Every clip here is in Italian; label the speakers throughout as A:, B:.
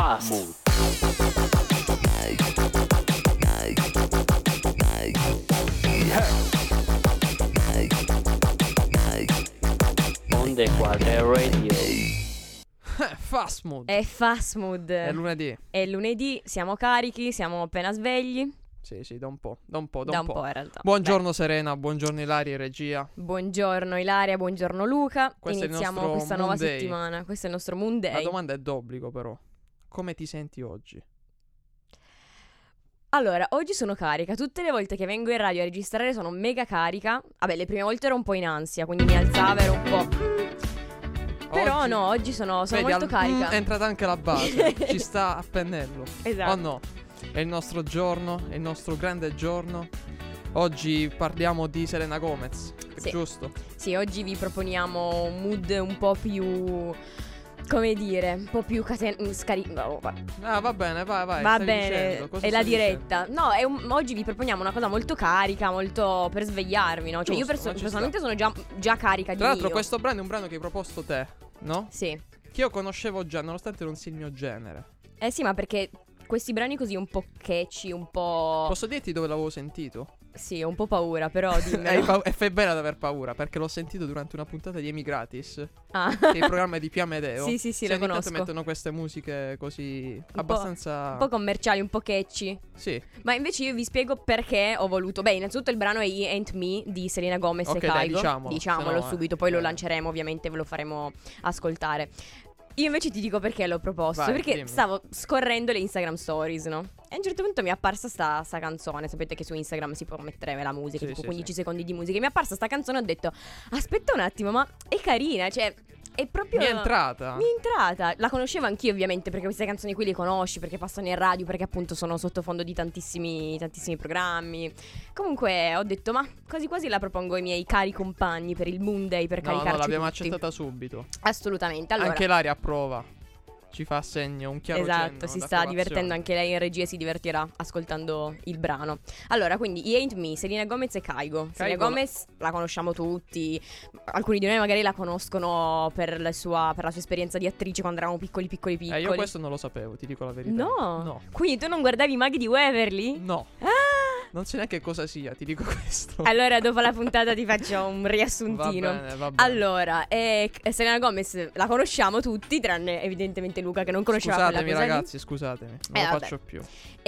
A: Fast Mood. Onde Quadre Radio.
B: Fast Mood.
C: È Fast Mood.
B: È lunedì.
C: È lunedì, siamo carichi, siamo appena svegli.
B: Sì, da un po'.
C: Da un po' in realtà.
B: Buongiorno Serena, buongiorno Ilaria e regia.
C: Buongiorno Ilaria, buongiorno Luca.
B: Questo
C: Iniziamo
B: è il nostro
C: questa nuova
B: Monday.
C: settimana. Questo è il nostro Monday.
B: La domanda è d'obbligo però. Come ti senti oggi?
C: Allora, oggi sono carica. Tutte le volte che vengo in radio a registrare sono mega carica. Vabbè, le prime volte ero un po' in ansia, quindi mi alzava, ero un po'... Però
B: Oggi-
C: no, oggi sono
B: Vedi,
C: molto carica.
B: È entrata anche la base. Ci sta a pennello.
C: Esatto.
B: Oh no, è il nostro giorno, è il nostro grande giorno. Oggi parliamo di Selena Gomez,
C: Sì.
B: giusto?
C: Sì, oggi vi proponiamo un mood un po' più... come dire, un po' più
B: Ah, va bene, vai.
C: Va
B: stai
C: bene,
B: dicendo? Cosa
C: è la
B: stai dicendo?
C: diretta. No, oggi vi proponiamo una cosa molto carica, molto per svegliarmi, no? Cioè io
B: Giusto, ma ci
C: personalmente sono già carica di
B: Tra l'altro
C: mio.
B: questo brano è un brano che hai proposto te, no?
C: Sì.
B: Che io conoscevo già, nonostante non sia il mio genere.
C: Eh sì, ma perché questi brani così un po' catchy, un po'...
B: Posso dirti dove l'avevo sentito?
C: Sì, ho un po' paura, però dimmelo.
B: E fai bene ad aver paura, perché l'ho sentito durante una puntata di Emigratis,
C: Ah.
B: che è il programma di Pia Medeo.
C: Sì,
B: Sì,
C: lo
B: ogni tanto
C: conosco.
B: mettono queste musiche così
C: po'-
B: abbastanza...
C: Un po' commerciali, un po' catchy.
B: Sì,
C: Ma invece io vi spiego perché ho voluto... Beh, innanzitutto il brano è He Ain't Me di Selena Gomez
B: Ok,
C: e
B: dai,
C: Kygo.
B: diciamolo,
C: Diciamolo
B: sennò,
C: subito, poi lo
B: bene.
C: lanceremo ovviamente, ve lo faremo ascoltare. Io invece ti dico perché l'ho proposto.
B: Vai,
C: perché
B: dimmi.
C: stavo scorrendo le Instagram stories, no? E a un certo punto mi è apparsa sta canzone. Sapete che su Instagram si può mettere la musica,
B: Sì,
C: tipo
B: sì,
C: 15
B: sì.
C: secondi di musica. E mi è apparsa sta canzone e ho detto, aspetta un attimo, ma è carina, cioè... È proprio...
B: mi è entrata.
C: Mi è entrata. La conoscevo anch'io ovviamente, perché queste canzoni qui le conosci, perché passano in radio, perché appunto sono sottofondo di tantissimi programmi. Comunque ho detto, ma quasi quasi la propongo ai miei cari compagni per il Monday, per
B: No,
C: caricarci
B: l'abbiamo
C: tutti.
B: accettata subito.
C: Assolutamente. Allora,
B: Anche Ilaria approva. Ci fa segno, un chiaro
C: esatto,
B: cenno
C: si sta
B: d'approvazione.
C: divertendo anche lei in regia, si divertirà ascoltando il brano. Allora, quindi He Ain't Me, Selena Gomez e Kygo. Selena
B: Kygo
C: Gomez la conosciamo tutti. Alcuni di noi magari la conoscono per la sua esperienza di attrice quando eravamo piccoli.
B: Io questo non lo sapevo, ti dico la verità.
C: No.
B: No.
C: Quindi tu non guardavi i Maghi di Waverly?
B: No.
C: Ah!
B: Non so neanche cosa sia, ti dico questo.
C: Allora dopo la puntata ti faccio un riassuntino.
B: Va bene.
C: Allora, Selena Gomez la conosciamo tutti, tranne evidentemente Luca che non conosceva quella
B: Scusatemi
C: cosa lì.
B: ragazzi, scusatemi. Non lo
C: vabbè.
B: faccio più.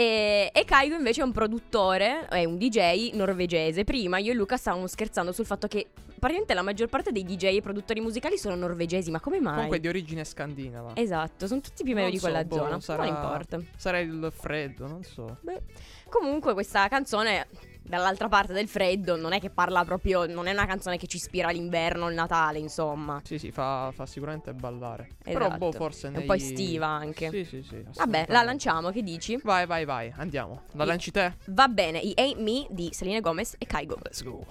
C: E Kygo invece è un produttore, è un DJ norvegese. Prima io e Luca stavamo scherzando sul fatto che praticamente la maggior parte dei DJ e produttori musicali sono norvegesi, ma come mai?
B: Comunque di origine scandinava.
C: Esatto, sono tutti più o meno
B: Non
C: di quella
B: so,
C: zona.
B: sarà-
C: Non importa.
B: Sarà il freddo, non so.
C: Beh, comunque questa canzone dall'altra parte del freddo non è che parla proprio, non è una canzone che ci ispira l'inverno, il Natale, insomma.
B: Sì, fa sicuramente ballare.
C: Esatto.
B: Però forse
C: È un po' estiva anche.
B: Sì.
C: Vabbè,
B: assolutamente.
C: la lanciamo, che dici?
B: Vai, andiamo. La lanci te?
C: Va bene, He Ain't Me di Selena Gomez e Kygo.
B: Let's go.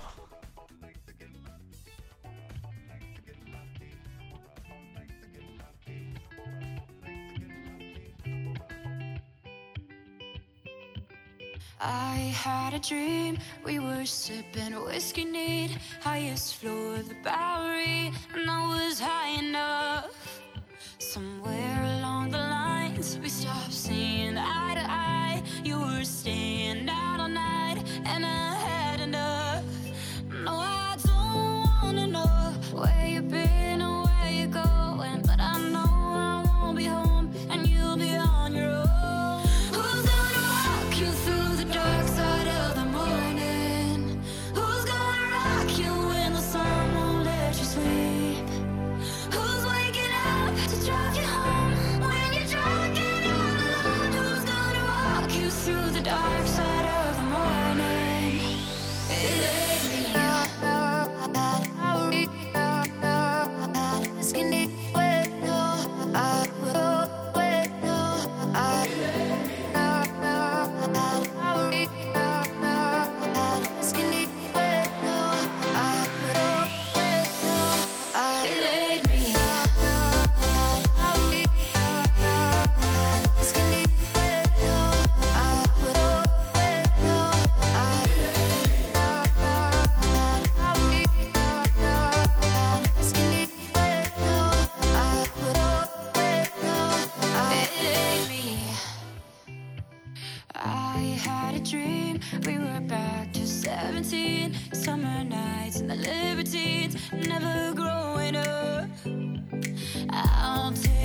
D: I had a dream, we were sipping whiskey neat, highest floor of the Bowery, and I was high enough. Somewhere along the lines, we stopped seeing eye to eye. You were staying out all night, and I had enough. No, I don't wanna know where you've been or where you're going, but I know I won't be home, and you'll be on your own. Who's gonna walk you through the dark side of the morning? Who's gonna rock you when the sun won't let you sleep? Who's waking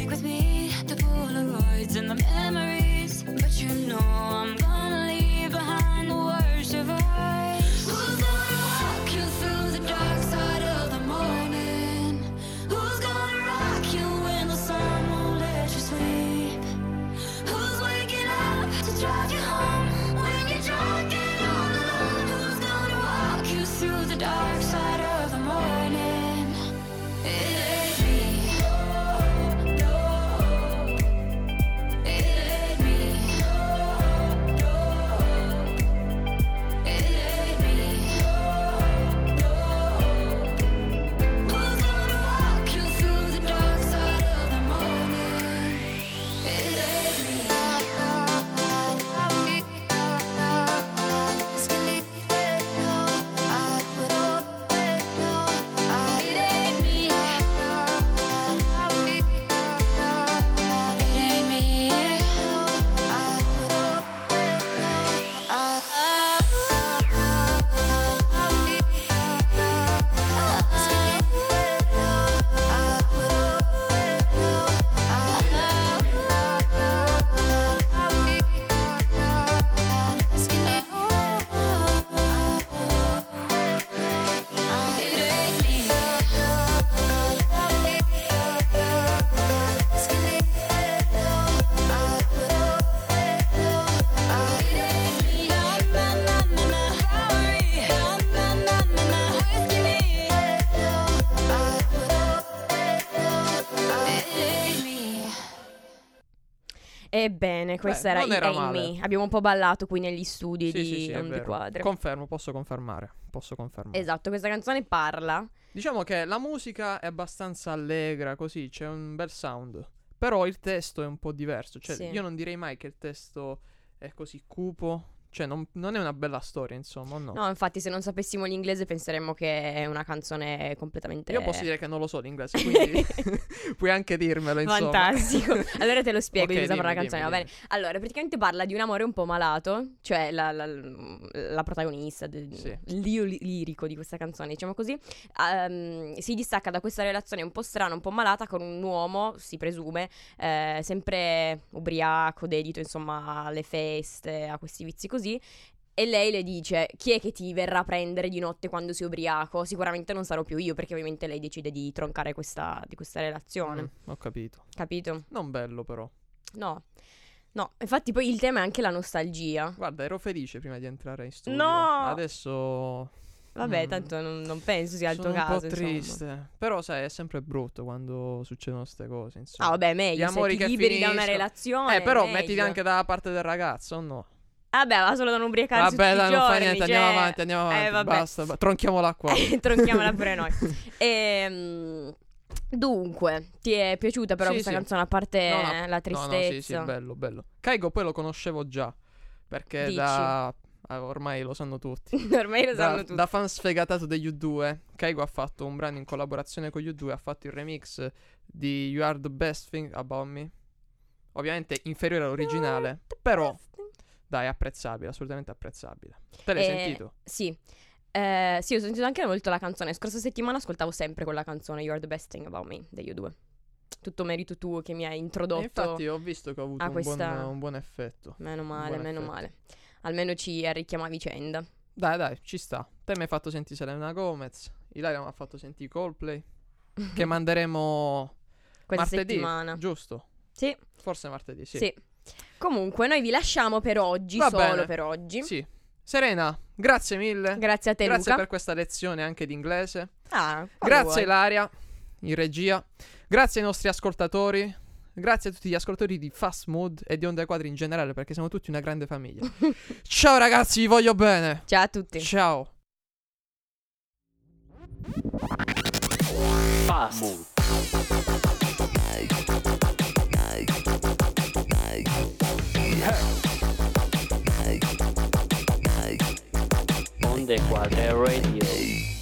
D: take with me the Polaroids and the memories, but you know I'm gonna leave behind the worst of us. Who's gonna walk you through the dark side of the morning? Who's gonna rock you when the sun won't let you sleep? Who's waking up to drive you home when you're drunk and all alone? Who's gonna walk you through the dark side of the morning? It ain't me. It ain't me. It ain't me. Who's gonna walk you through the dark side of the morning? It ain't me.
C: Ebbene, questa era
B: non era
C: It Ain't
B: male.
C: Me. Abbiamo un po' ballato qui negli studi di
B: è
C: Onda
B: vero.
C: Quadre.
B: Confermo, posso confermare.
C: Esatto, questa canzone parla.
B: Diciamo che la musica è abbastanza allegra, così, c'è un bel sound. Però il testo è un po' diverso. Cioè,
C: Sì.
B: io non direi mai che il testo è così cupo. Cioè, non è una bella storia, insomma, no.
C: No, infatti, se non sapessimo l'inglese penseremmo che è una canzone completamente...
B: Io posso dire che non lo so l'inglese, quindi puoi anche dirmelo, insomma.
C: Fantastico. Allora te lo spiego
B: Ok,
C: di cosa parla la
B: dimmi,
C: canzone, va
B: dimmi.
C: bene? Allora, praticamente parla di un amore un po' malato, cioè la protagonista,
B: Sì.
C: l'io lirico di questa canzone, diciamo così, si distacca da questa relazione un po' strana, un po' malata con un uomo, si presume, sempre ubriaco, dedito insomma alle feste, a questi vizi così. E lei le dice: chi è che ti verrà a prendere di notte quando sei ubriaco? Sicuramente non sarò più io, perché ovviamente lei decide di troncare questa relazione.
B: Ho capito.
C: Capito?
B: Non bello, però.
C: No, infatti poi il tema è anche la nostalgia.
B: Guarda, ero felice prima di entrare in studio.
C: No!
B: Adesso...
C: Vabbè, tanto non penso sia il tuo
B: sono
C: caso,
B: un po'
C: insomma.
B: triste. Però, sai, è sempre brutto quando succedono queste cose, insomma.
C: Ah, vabbè, meglio,
B: Gli
C: se
B: amori
C: ti
B: che
C: liberi da una
B: finiscono.
C: relazione,
B: Però
C: meglio.
B: mettiti anche dalla parte del ragazzo, o no?
C: Vabbè, va solo da non ubriacarsi
B: Vabbè,
C: tutti
B: dai,
C: i
B: non fa
C: giorni,
B: niente,
C: cioè...
B: andiamo avanti,
C: vabbè.
B: basta, tronchiamola qua.
C: Tronchiamola pure noi. Dunque, ti è piaciuta però
B: Sì,
C: questa
B: sì.
C: canzone, a parte
B: No,
C: la tristezza?
B: sì, bello. Kaigo poi lo conoscevo già, perché
C: Dici?
B: ormai lo sanno tutti.
C: Ormai lo sanno tutti.
B: Da fan sfegatato degli U2, Kaigo ha fatto un brano in collaborazione con gli U2, ha fatto il remix di You Are The Best Thing About Me. Ovviamente inferiore all'originale, però dai, apprezzabile, assolutamente apprezzabile. Te l'hai sentito?
C: Sì. Sì, ho sentito anche molto la canzone. Scorsa settimana ascoltavo sempre quella canzone, You Are The Best Thing About Me, degli U2. Tutto merito tuo che mi hai introdotto.
B: Infatti ho visto che ho avuto un buon effetto.
C: Meno male,
B: buon effetto.
C: male. Almeno ci arricchiamo a vicenda.
B: Dai, ci sta. Te mi hai fatto sentire Selena Gomez, Ilaria mi ha fatto sentire Coldplay, che manderemo
C: Questa
B: martedì,
C: settimana.
B: giusto?
C: Sì.
B: Forse martedì, sì.
C: Sì. Comunque, noi vi lasciamo per oggi,
B: Va
C: solo
B: bene.
C: per oggi.
B: Sì. Serena, grazie mille.
C: Grazie a te,
B: Grazie
C: Luca.
B: per questa lezione anche di inglese.
C: Quando
B: Grazie
C: vuoi.
B: Ilaria, in regia. Grazie ai nostri ascoltatori. Grazie a tutti gli ascoltatori di Fast Mood e di Onda ai Quadri in generale, perché siamo tutti una grande famiglia. Ciao ragazzi, vi voglio bene.
C: Ciao a tutti.
B: Ciao.
A: Fast Mood. Onde Quadre Radio.